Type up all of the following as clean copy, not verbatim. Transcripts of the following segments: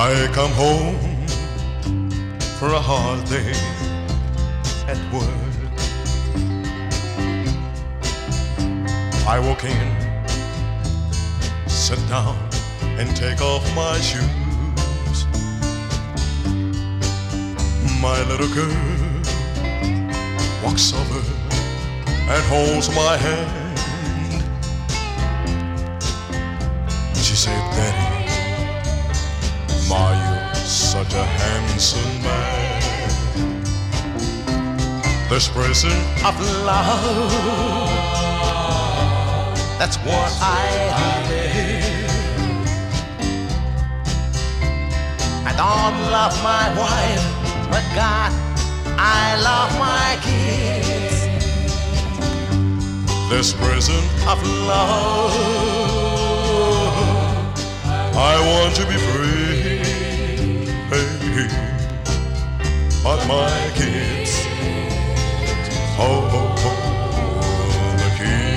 I come home for a hard day at work. I walk in, sit down, and take off my shoes. My little girl walks over and holds my hand. She said, "Daddy, Ma, you're such a handsome man." This present of love, that's what I live. I don't love my wife, but God, I love my kids. This present of love, I want to be free, hey, but my kids, oh, the key.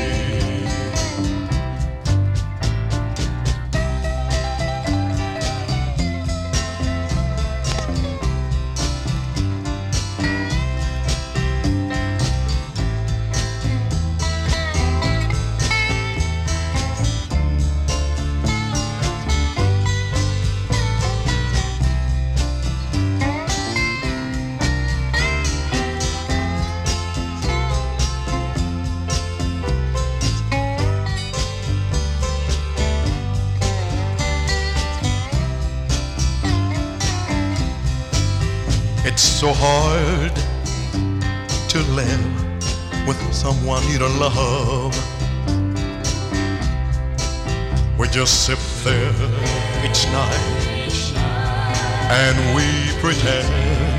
It's so hard to live with someone you don't love. We just sit there each night and we pretend,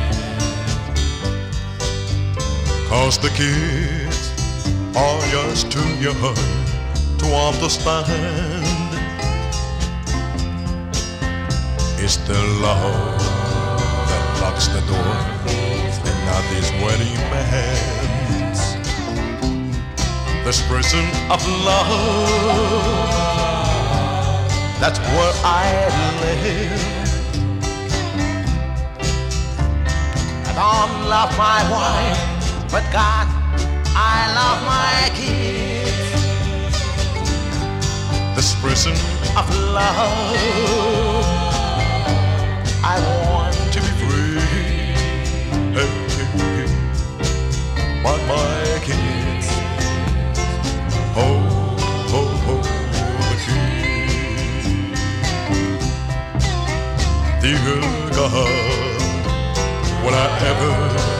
'cause the kids are just too young to understand. It's the love locks the door and not these wedding bands. This prison of love, that's where I live. I don't love my wife, but God, I love my kids. This prison of love, I want to be free, hey, but my kids, oh, the key. Dear God, will I ever